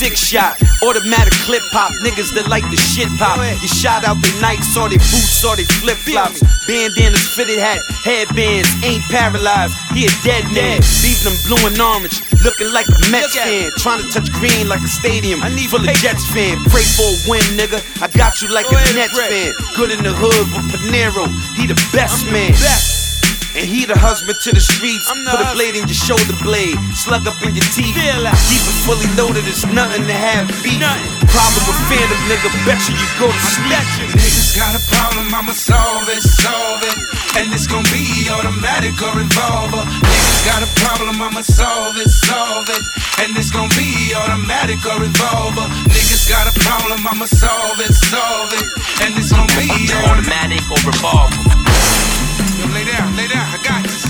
6 shot, automatic clip pop. Niggas that like the shit pop. You shot out they Nikes or they boots or they flip flops. Bandanas, fitted hat, headbands, ain't paralyzed. He a dead man, leaving them blue and orange, looking like a Mets fan. Trying to touch green like a stadium full of Jets fan. Pray for a win, nigga. I got you like a Nets fan. Good in the hood with Panero, he the best man. And he the husband to the streets. Put a blade in your shoulder blade, slug up in your teeth. Keep it fully loaded, it's nothing to have beef. Problem with Phantom, nigga, bet you go to sleep. Niggas got a problem, I'ma solve it. And it's gon' be automatic or revolver. Niggas got a problem, I'ma solve it. And it's gon' be automatic or revolver. Niggas got a problem, I'ma solve it. And it's gon' be automatic or revolver. Yo, lay down, I got this.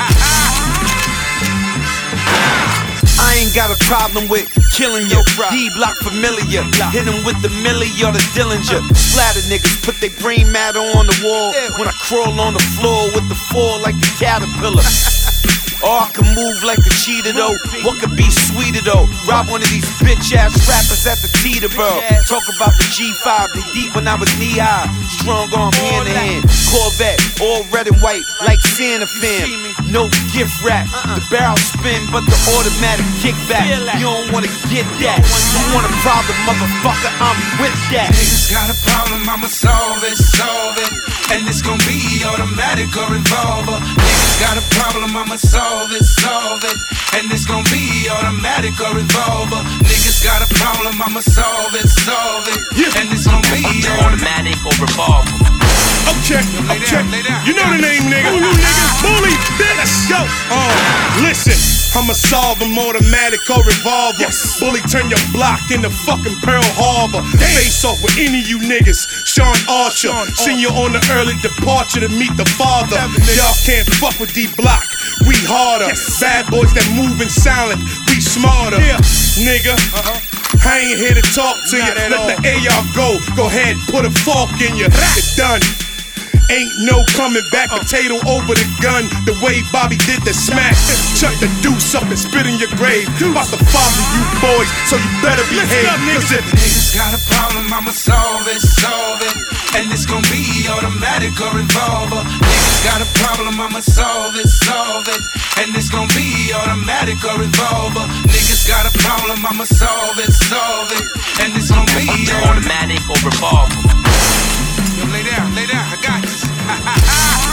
I ain't got a problem with killing you. D-block familiar. Hit him with the Millie or the Dillinger. Splatter niggas, put their brain matter on the wall. When I crawl on the floor with the fall like a caterpillar. Or I can move like a cheetah though. What could be sweeter though? Rob one of these bitch ass rappers at the Teterboro. Talk about the G5, they deep when I was knee high. Strong arm hand to hand. Corvette, all red and white like Santa fam. No gift wrap. The barrel spin, but the automatic kickback. You don't wanna get that. You want a problem, motherfucker? I'm with that. Niggas got a problem, I'ma solve it. And it's gon' be automatic or revolver. Niggas got a problem, I'ma solve it. And it's gon' be automatic or revolver. Niggas got a problem, I'ma solve it. And it's gon' be automatic or revolver. Okay. You know the name, nigga. Who you niggas? Bully, let's go. Listen, I'ma solve them automatic or revolver. Yes. Bully, turn your block into fucking Pearl Harbor. Face off with any of you niggas. Sean Archer, seen you on the early departure to meet the father. Y'all can't fuck with D-Block. We harder. Bad boys that move in silent. We smarter. Nigga. I ain't here to talk to you. Let the AR go. Go ahead, put a fork in you. You're done. Ain't no coming back, potato over the gun. The way Bobby did the smash. Chuck the deuce up and spit in your grave. About to father you boys, so you better behave. Niggas got a problem, I'ma solve it. And it's gon' be automatic or revolver. Niggas got a problem, I'ma solve it. And it's gon' be automatic or revolver. Niggas got a problem, I'ma solve it. And it's gon' be automatic or revolver. Yo, lay down, I got this.